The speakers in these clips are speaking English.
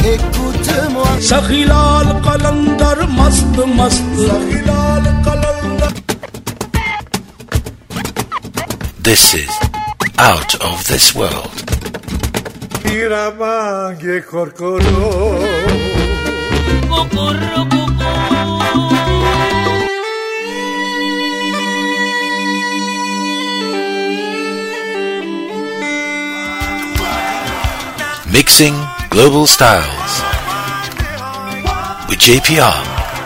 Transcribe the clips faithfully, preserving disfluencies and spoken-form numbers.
écoute-moi. Sakhilal qalandar mast mast. Sakhilal qalandar. This is Out of This World. Iramange korkoro. Kokoro koko. Mixing Global Styles with J P R.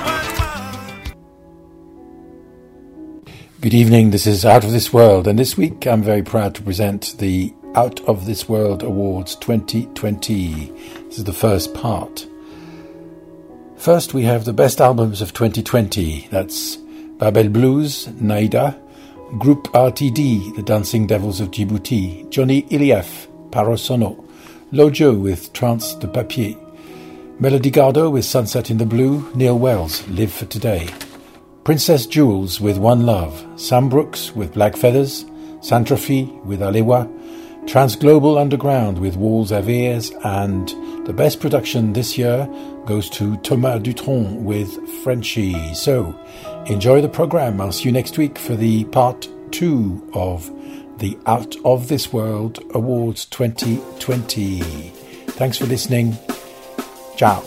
Good evening, this is Out of This World, and this week I'm very proud to present the Out of This World Awards twenty twenty. This is the first part. First we have the best albums of twenty twenty. That's Babel Blues, Naida, Group R T D, The Dancing Devils of Djibouti, Johnny Iliaf, Parosono, Lojo with Trance de Papier, Melody Gardot with Sunset in the Blue, Neil Wells, Live for Today, Princess Jules with One Love, Sam Brooks with Black Feathers, Santrafi with Alewa, Transglobal Underground with Walls Averes, and the best production this year goes to Thomas Dutronc with Frenchie. So, enjoy the program. I'll see you next week for the part two of the Out of This World Awards twenty twenty. Thanks for listening. Ciao.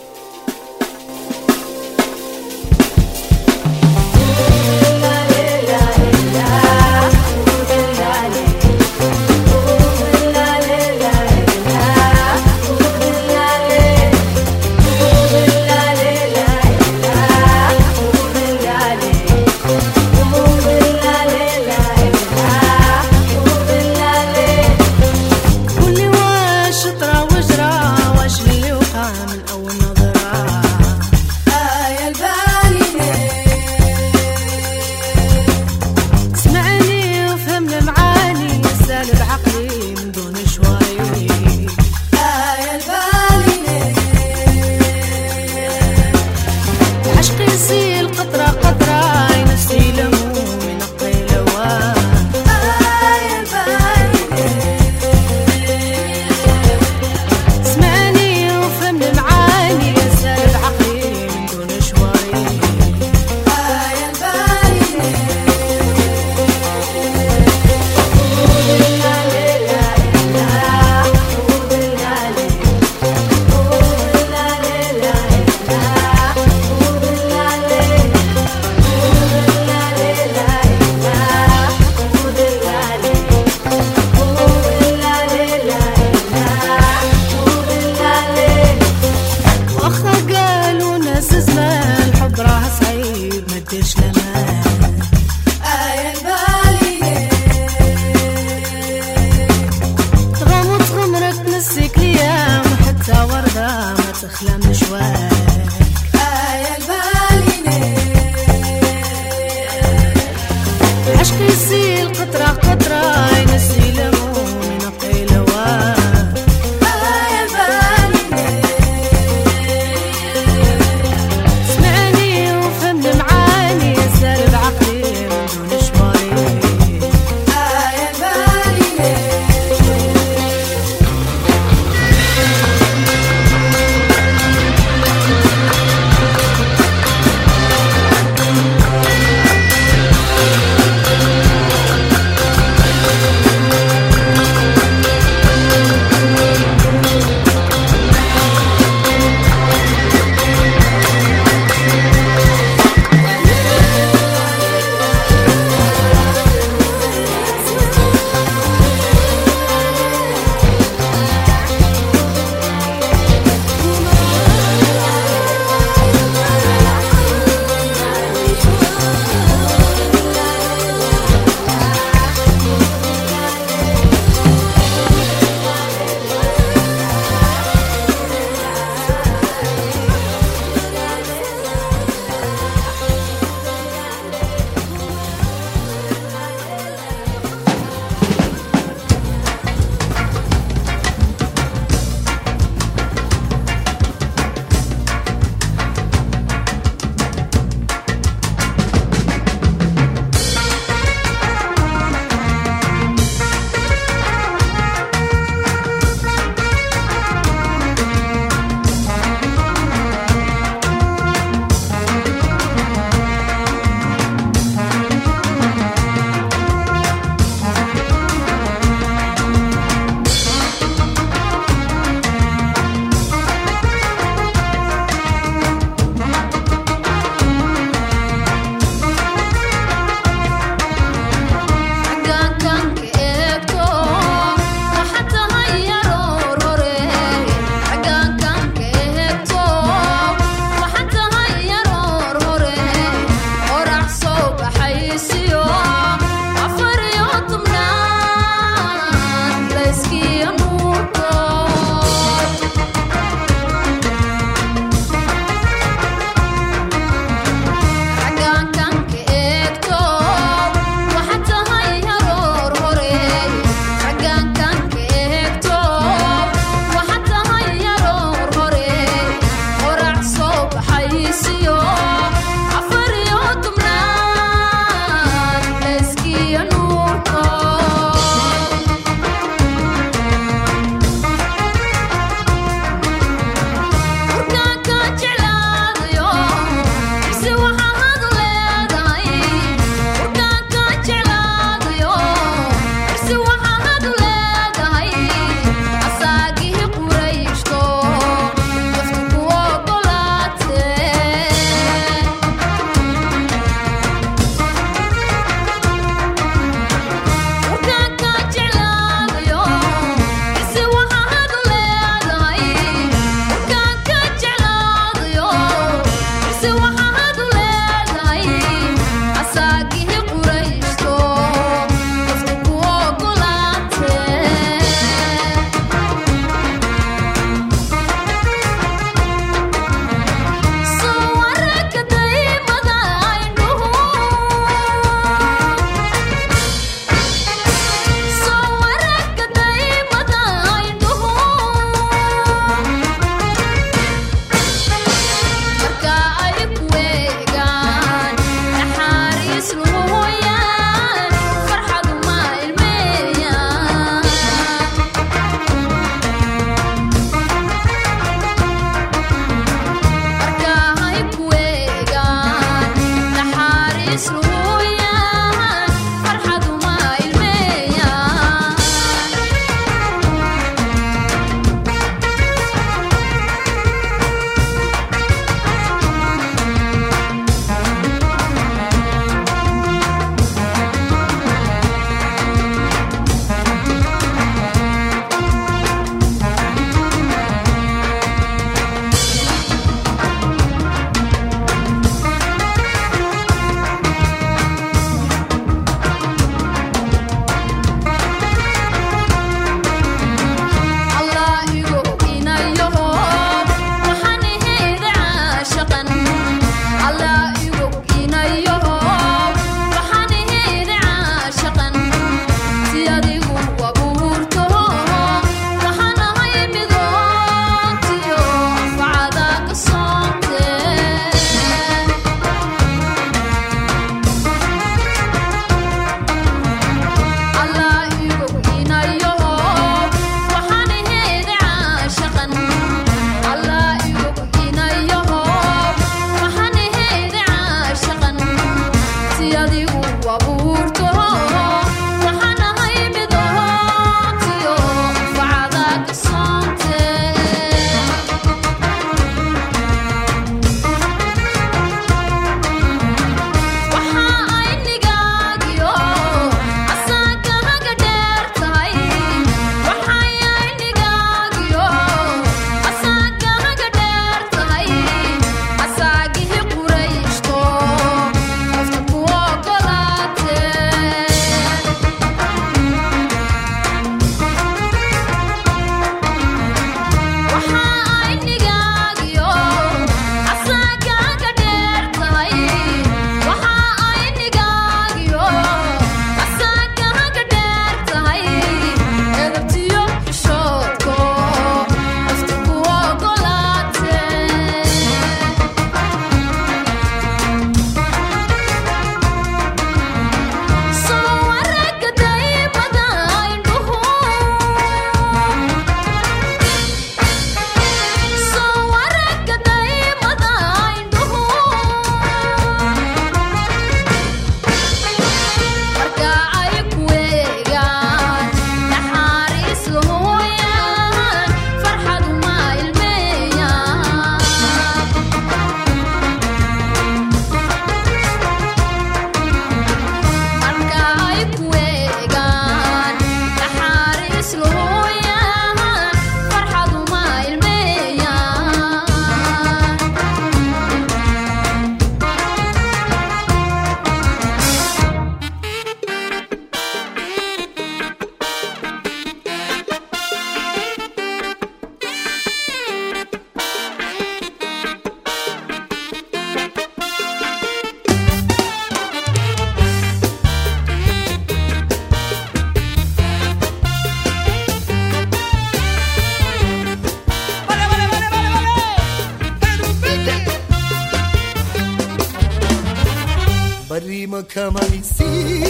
mă camalisi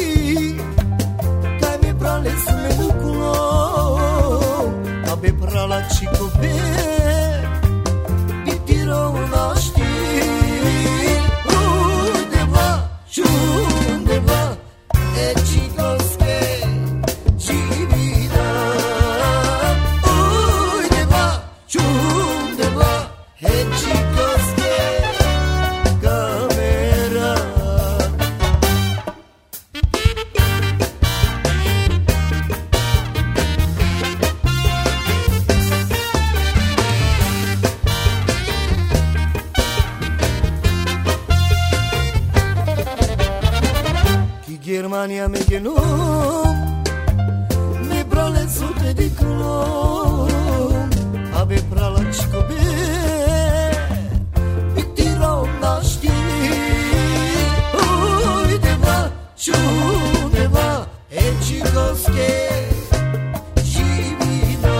Cai mi prale sulle buculo Abe prala chico be Bitiro una stil Unde va, și unde va E chicos che ci vida Unde va, și unde va E chicos che camera Germania me genum Ne brale sute di clum Abe prala chicobe Bitiro na stil Uite va, și unde va E chicos che ci vina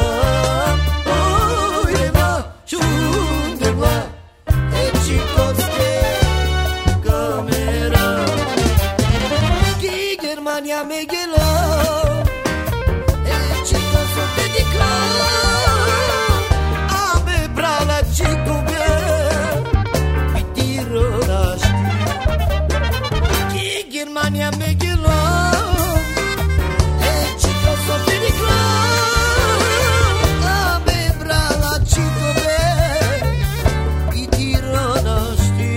Uite va, și unde va E chicos che camera Germania me gelo E chico sotto di club Abe brala chico be Mi tiro da sti Che Germania me gelo E chico sotto di club Abe brala chico be Mi tiro da sti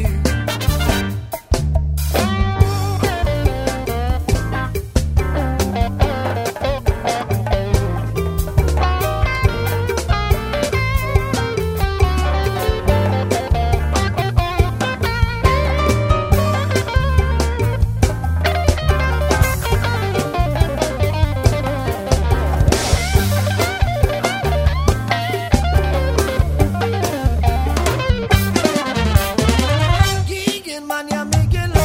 Germania me gelo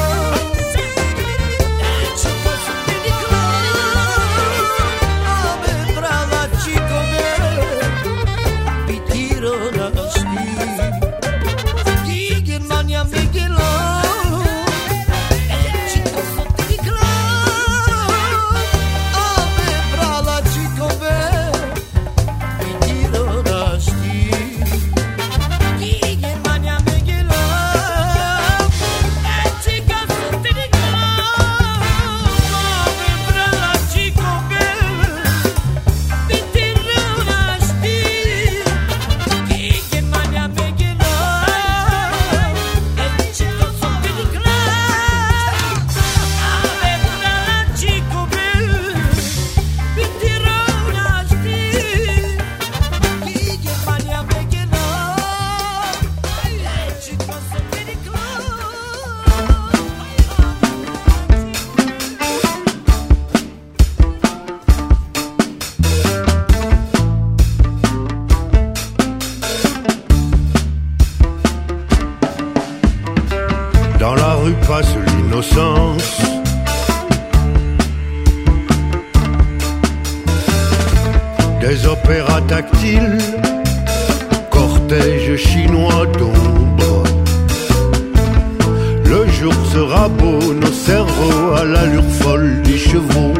E chico sotto di club Abe brala chico be Mi tiro da sti Germania me gelo E chico sotto di club Abe brala chico be Mi tiro da sti Germania me gelo Dans la rue passe l'innocence Des opéras tactiles Cortège chinois d'ombre Le jour sera beau Nos cerveaux à l'allure folle des chevaux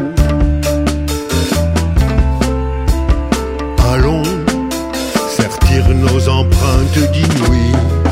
Allons sertir nos empreintes d'inouï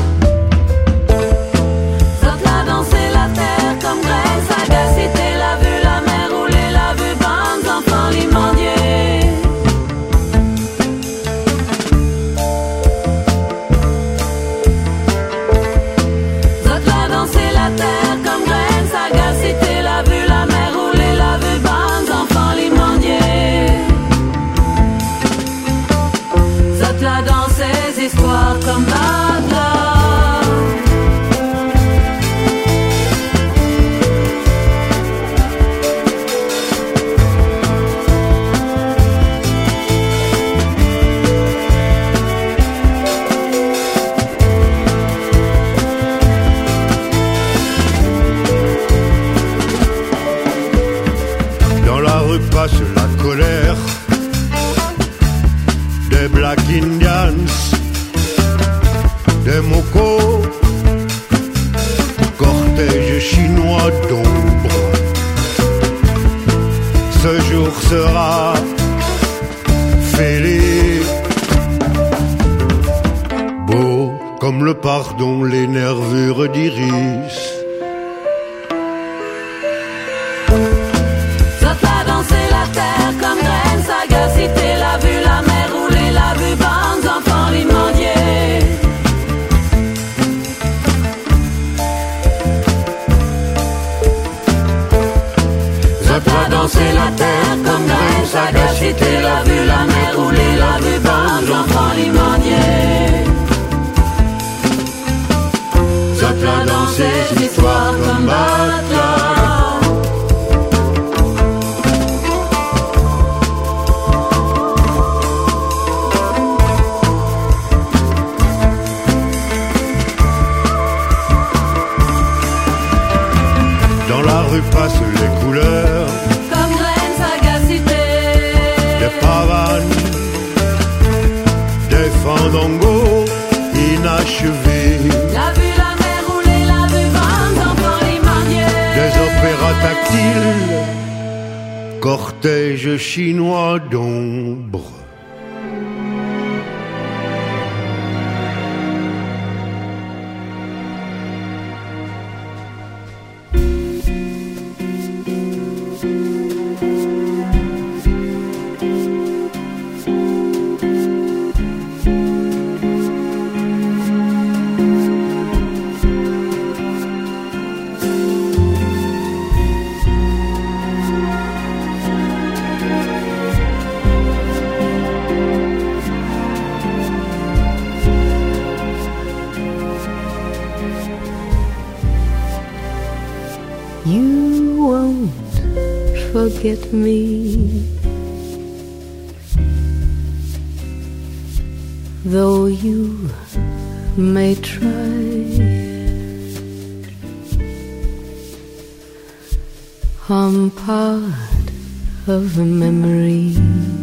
Passe la colère des Black Indians, des Moko, cortège chinois l'amour sera fêlé. Beau comme le pardon, les nervures d'iris. Ça t'a dansé la terre comme graine, sagacité, la vue, la mer rouler, la vue, bandes, enfants, limandiers. Ça t'a dansé la terre comme graine, sagacité, la vue, la mer rouler, la vue, bandes, enfants, limandiers. Ça t'a dansé l'histoire comme Batla. Dans la rue passent les couleurs comme graines, sagacité, des pavanes, des fandangos inachevés, la vue, la mer rouler, la vue, bandes, enfants, limandiers. des opéras tactiles, cortège chinois d'ombre. You won't forget me, though you may try. I'm part of the memories,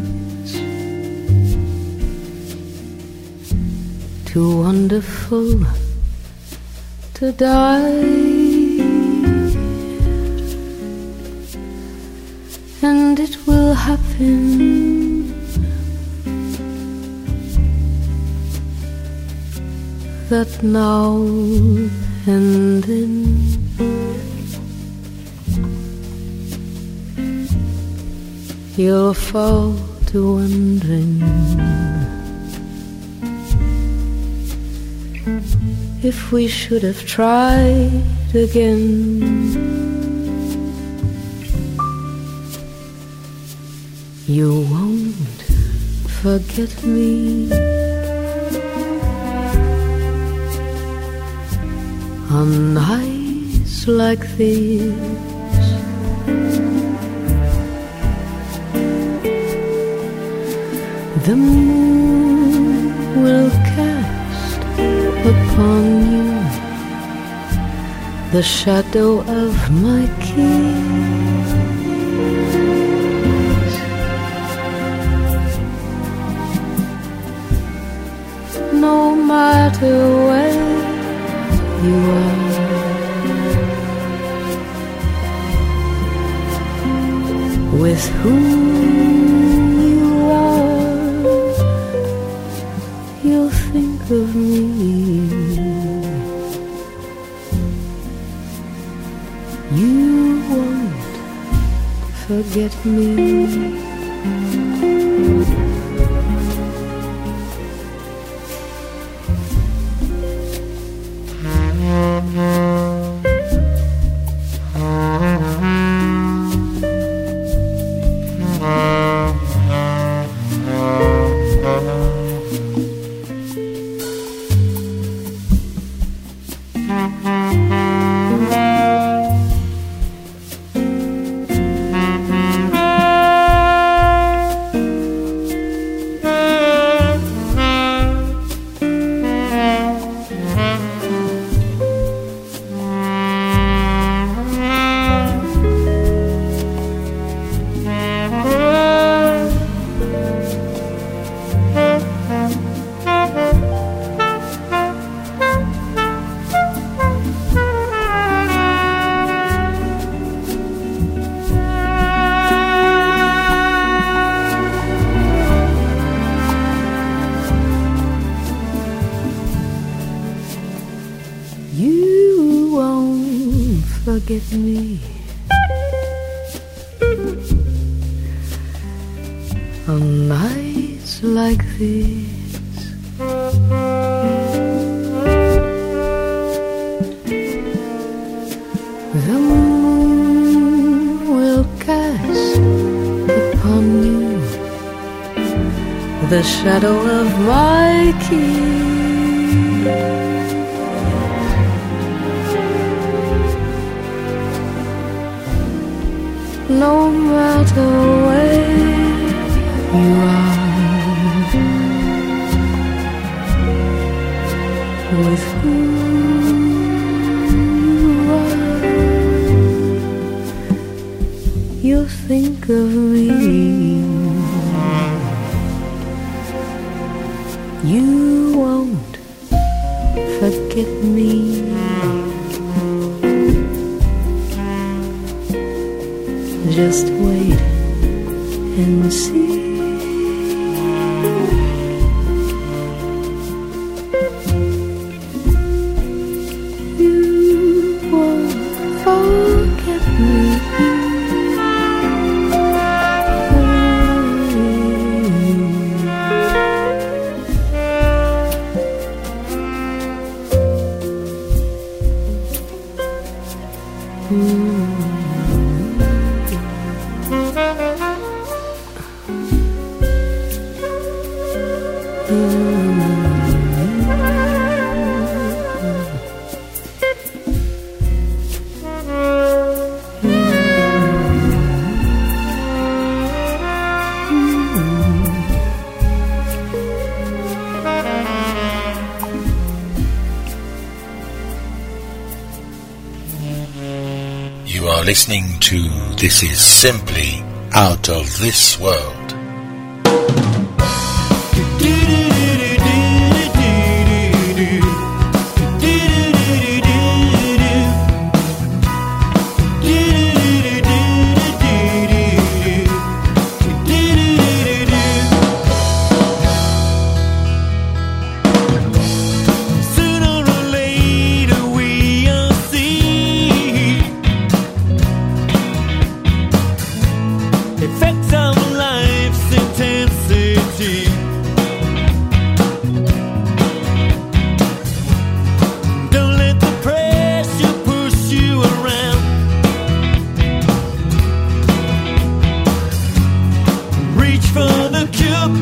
too wonderful to die. And it will happen that now and then you'll fall to wondering if we should have tried again. You won't forget me on nights like this. The moon will cast upon you the shadow of my kiss. No matter where you are, with whom you are, you'll think of me. You won't forget me. forget me. On nights like this, the moon will cast upon you the shadow of my kiss. No matter where you are, with who you are, you think of me. You won't forget me. Just wait and see. You won't forget me. You are listening to This Is Simply Out of This World. Effects of life's intensity. Don't let the pressure push you around. Reach for the cure.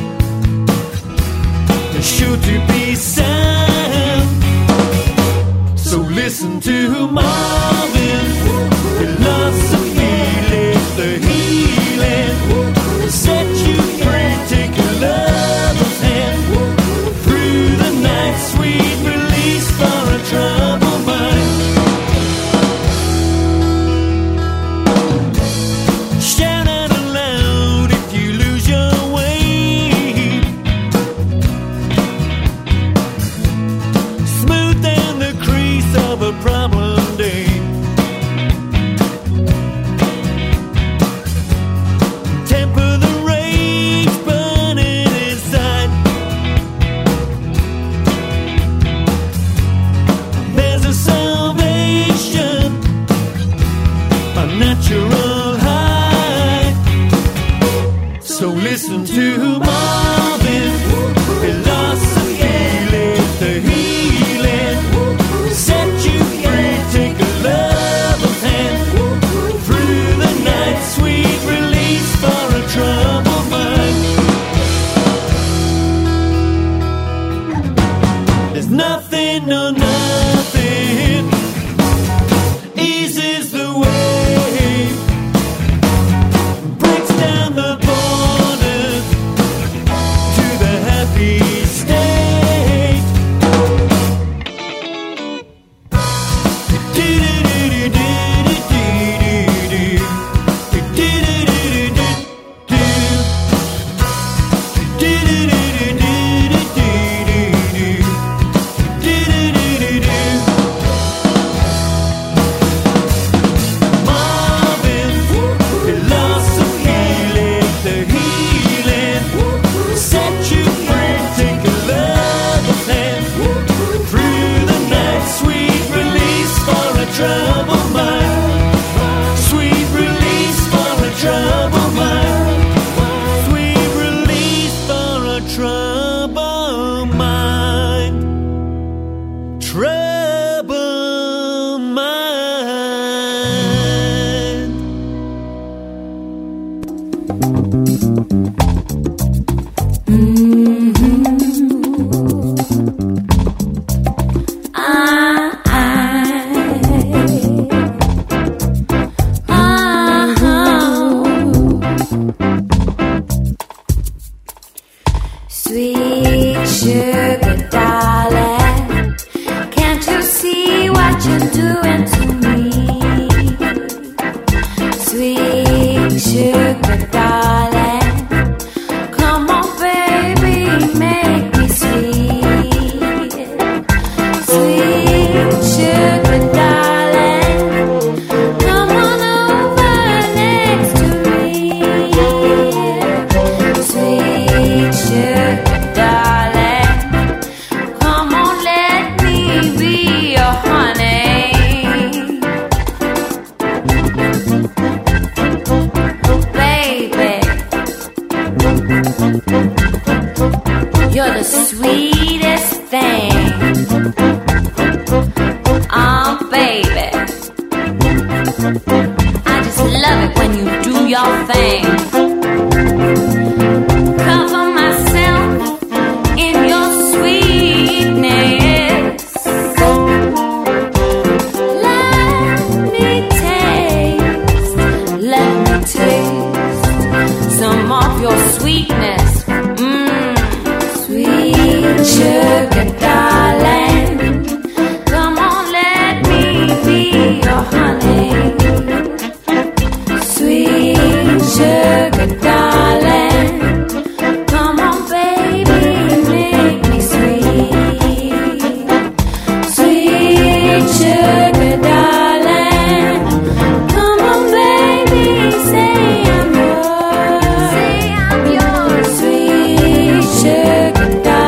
You're sure to be sound. So listen to Marvin's philosophy. Lift the healing, set you free. Take your lover's hand through the night. Sweet release for a troubled mind. Shout out aloud if you lose your way. Smooth down the crease of a problem day. Temper the rage burning inside. There's a salvation, a natural high. So listen to Marvin's philosophy. Lift the healing, set you free. Take a lover's hand through the night. Sweet release for a troubled mind. There's nothing, no nothing eases the way, breaks down the borders. Sweet sugar darling, come on baby, make me sweet. Sweet sugar darling, come on over next to me. Sweet sugar darling, come on let me be your honey. You're the sweetest thing. Oh, baby, I just love it when you do your thing. Cover myself in your sweetness. Let me taste, let me taste some of your sweetness. Sugar darling, come on let me be your honey. Sweet sugar darling, come on baby, make me sweet. Sweet sugar darling, come on baby, say I'm yours. Say I'm yours. Sweet sugar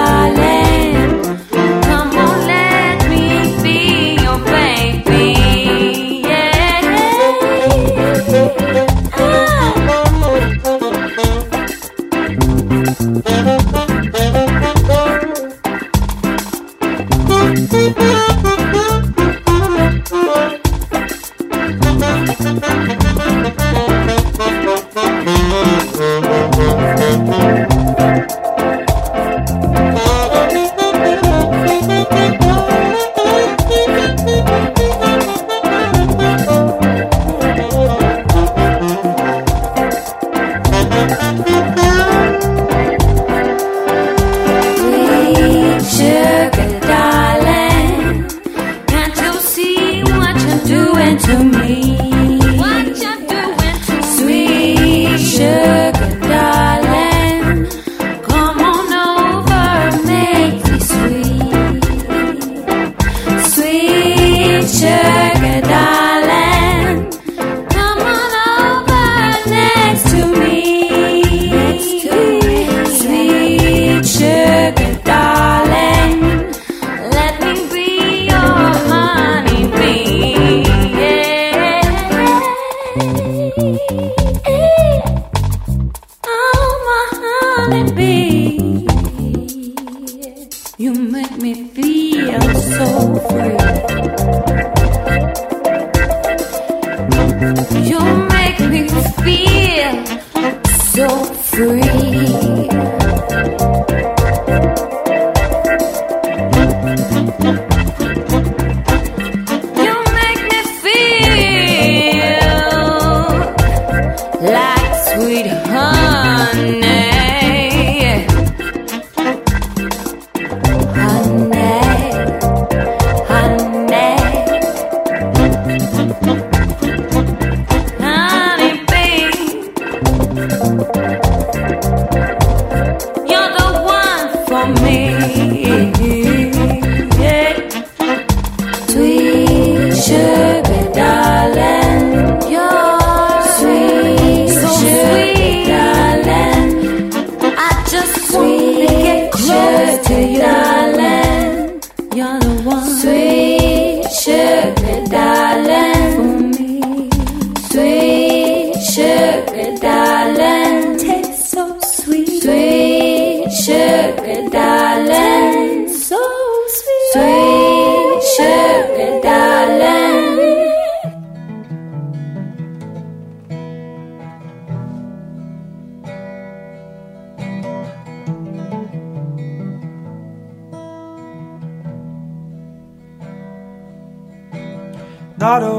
not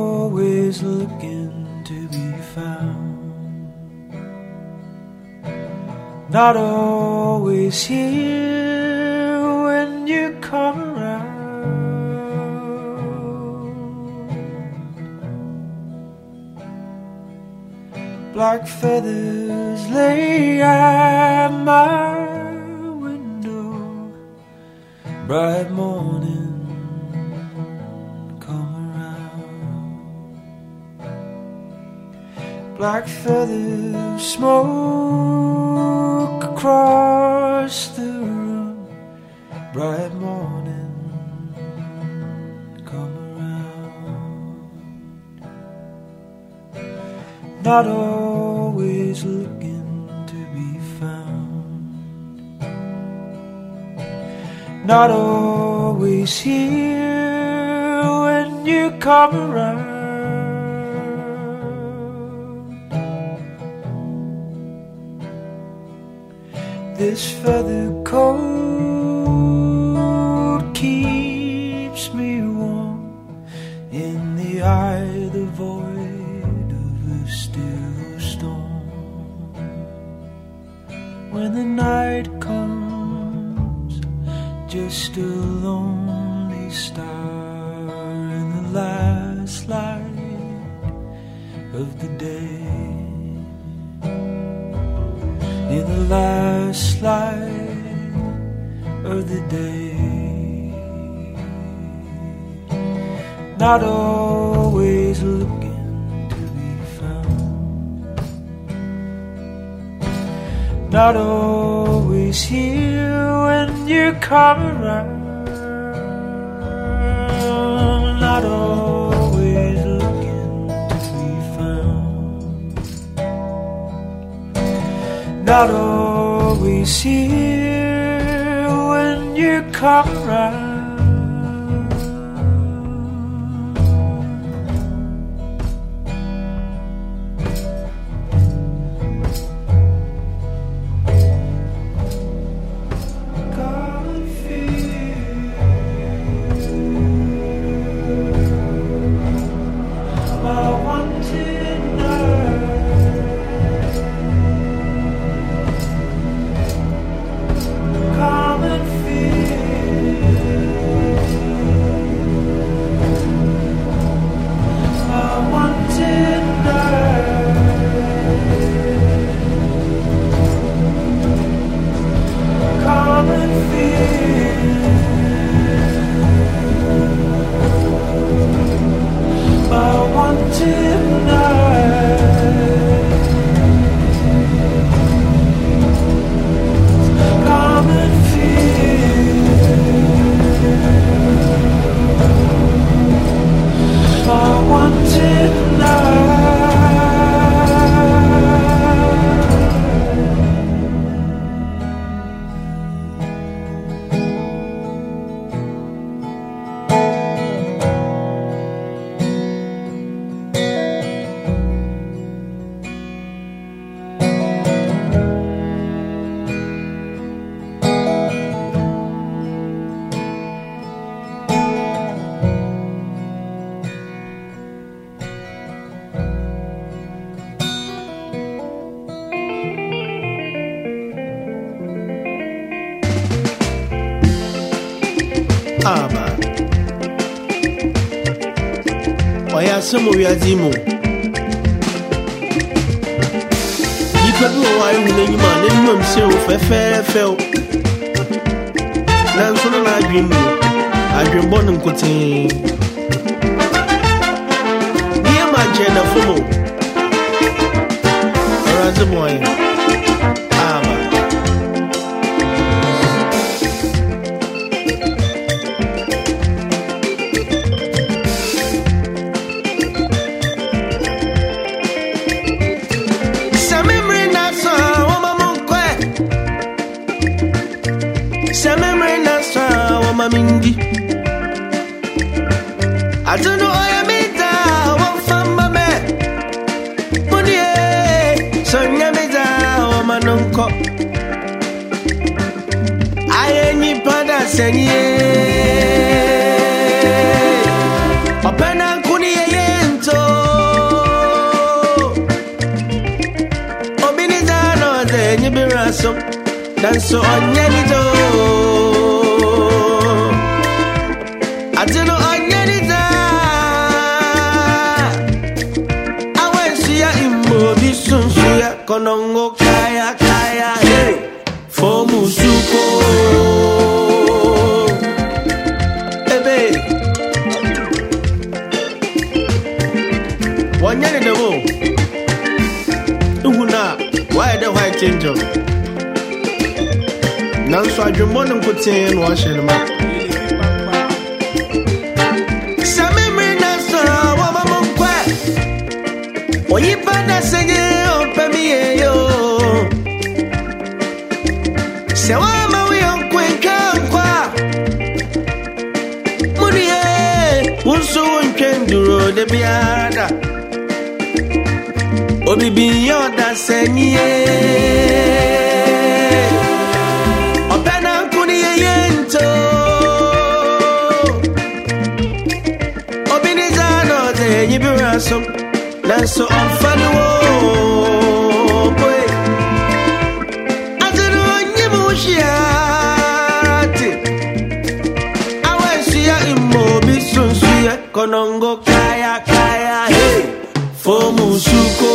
always looking to be found, not always here when you come around. Black feathers lay at my window. Bright morning come around. Black feathers smoke across the room. Bright morning come around. Not always looking to be found, not always here when you come around. This feather coat keeps me warm in the eye, the void of a still storm. When the night comes, just a lonely star in the last light of the day. In the last light of the day. Not always looking to be found, not always here when you come around, not always looking to be found, not always here when you come around. Aba Oya semo ya dimo Yipa bi o wa hu na nyima na nyima mse o fefe fe o Na nso na adwem mu adwem bo no nkotin Niye ma je na fomo Ora ze boy Aba Mingi I don't know I am it one famba me Munie Sonya meza o manonko Aye ni pada senye Opena kuni yento Obiniza no ze nyibiraso Danso onye nido I don't know I need that. I went to your immo. obi sunsuya konongo kaya kaya hey for musuko ebe wanyane demo uhuna why the white angel nanso adwemmɔ no nkoten no ahyɛ no ma oyipa na senye opamiye yo sewa mawi onkwenka nkwa muniye unsu nkenduro de biada obibi yoda senye opena nkuniye yento obinizano de nyibirasom so I'm funny wo boy I don't know you mushiati I want see ya imobi sunsuya konongo kaya kaya hey for musuko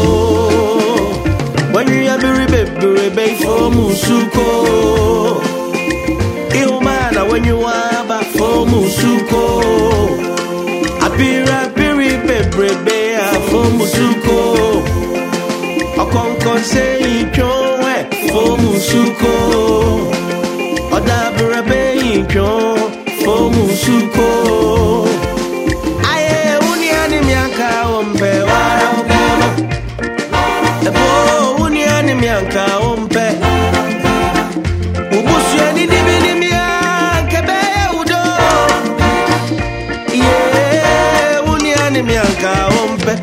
when you have a baby for musuko Ilmana when you are back for musuko apira piri baby for musuko okonkon say chonwe for musuko odabra be chon for musuko aye uniani mianka ombe wa obema ebo uniani mianka ombe ubusu ani dibini mianka be udo yeah uniani mianka ombe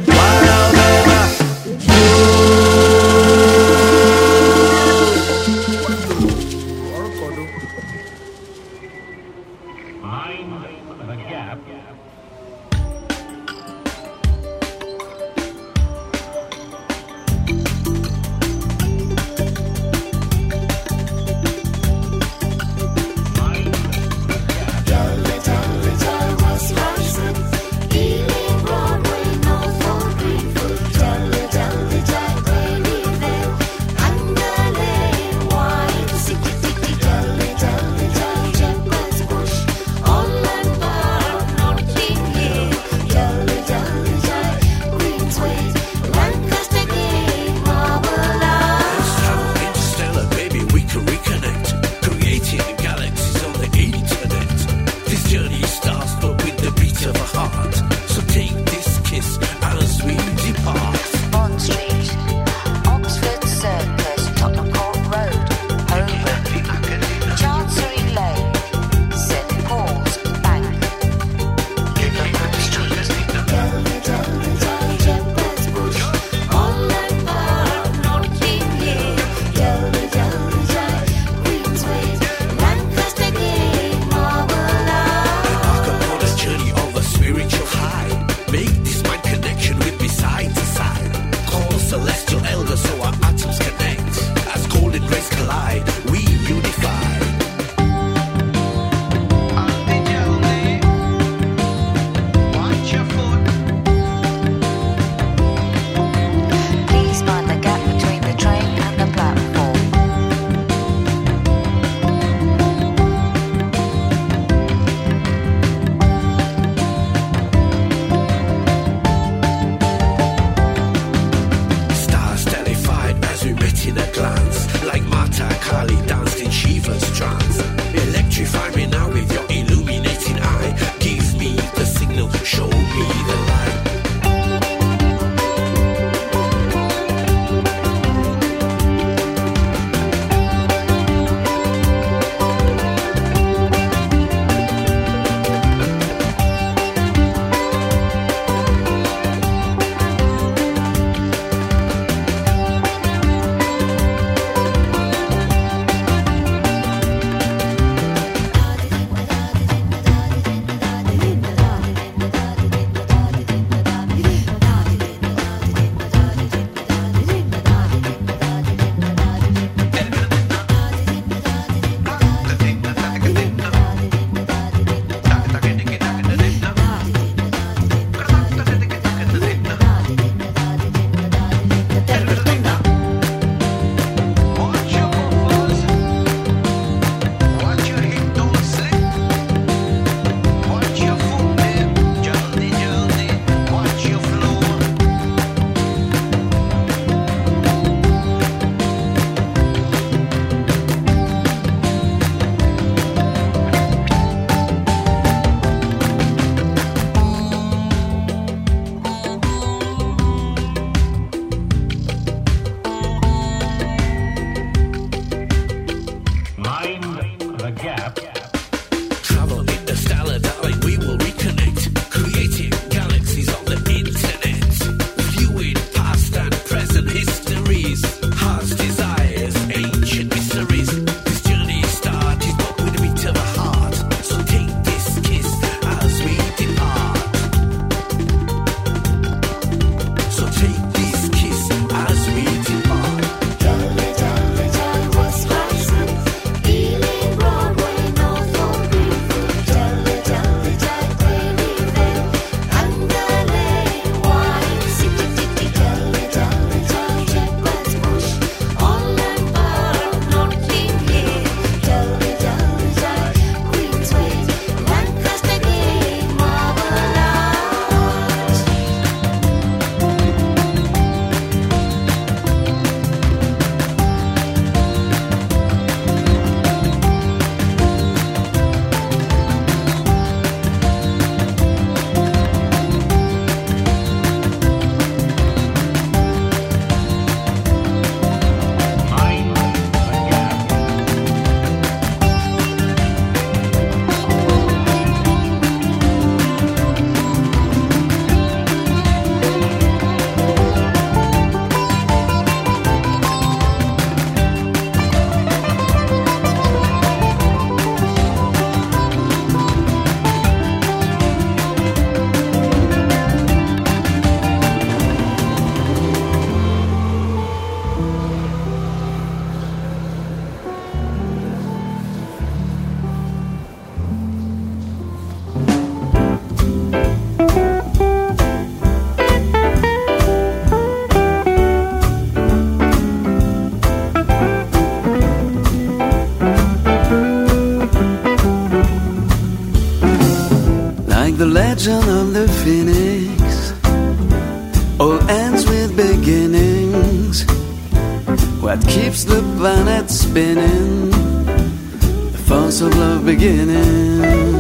keeps the planet spinning, the force of love beginning.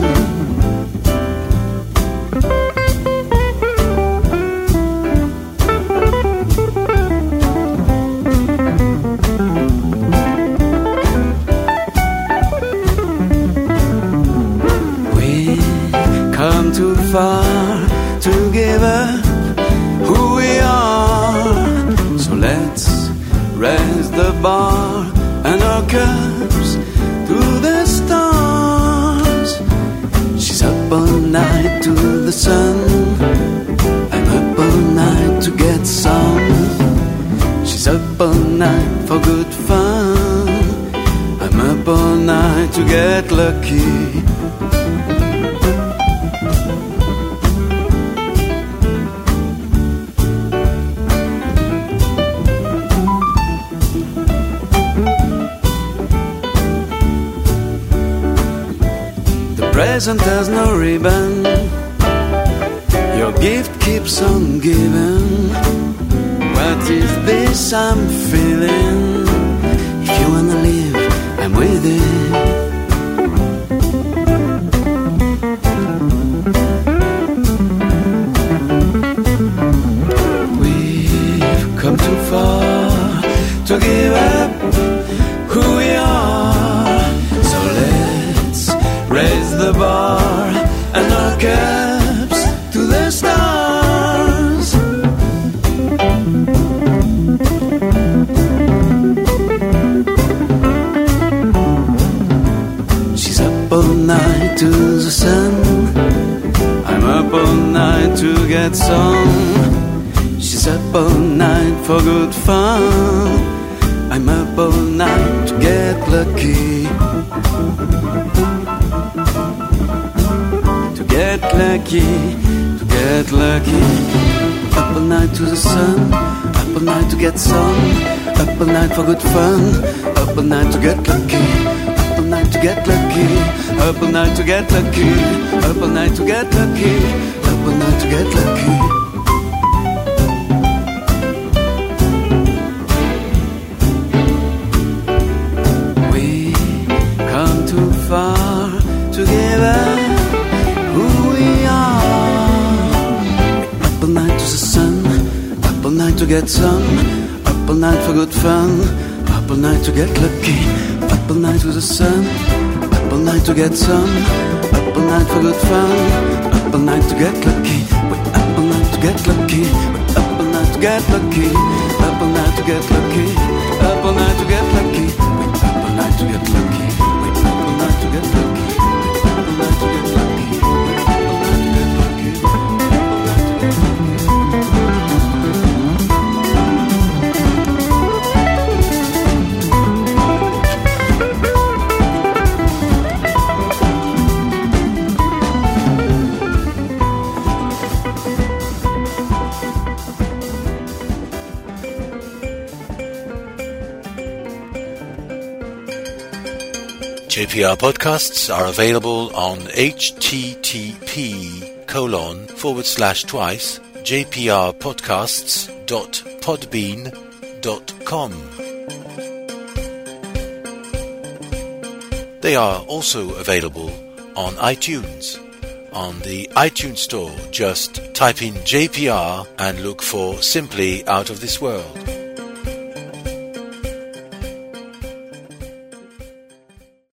Too far to give up who we are, so let's raise the bar and our cups to the stars. She's up all night to the sun, I'm up all night to get some. She's up all night for good fun, I'm up all night to get lucky. Present has no ribbon, your gift keeps on giving. What is this I'm feeling? If you wanna live, I'm with it. We've come too far to give up who we are, so let's raise the bar and our caps to the stars. She's up all night to the sun, I'm up all night to get some. She's up all night for good fun, I'm up all night to get lucky. Get lucky, to get lucky. Up all night to the sun, up all night to get some. Up all night for good fun, up all night to get lucky. Up all night to get lucky, up all night to get lucky. Up all night to get lucky, up all night to get lucky. We come too far to give up who we are. Up all night to the sun, up all night to get some. Up all night for good fun, up all night to get lucky. Up all night to the sun, up all night to get some. Up all night for good fun, up all night to get lucky. We're up all night to get lucky. We're up all night to get lucky. Up all night to get lucky. Up all night to get lucky. We're up all night to get lucky. We're up all night to get lucky. We're up all night to get lucky. J P R podcasts are available on http colon forward slash twice jprpodcasts dot podbean dot com. They are also available on iTunes. On the iTunes store, just type in J P R and look for Simply Out of This World.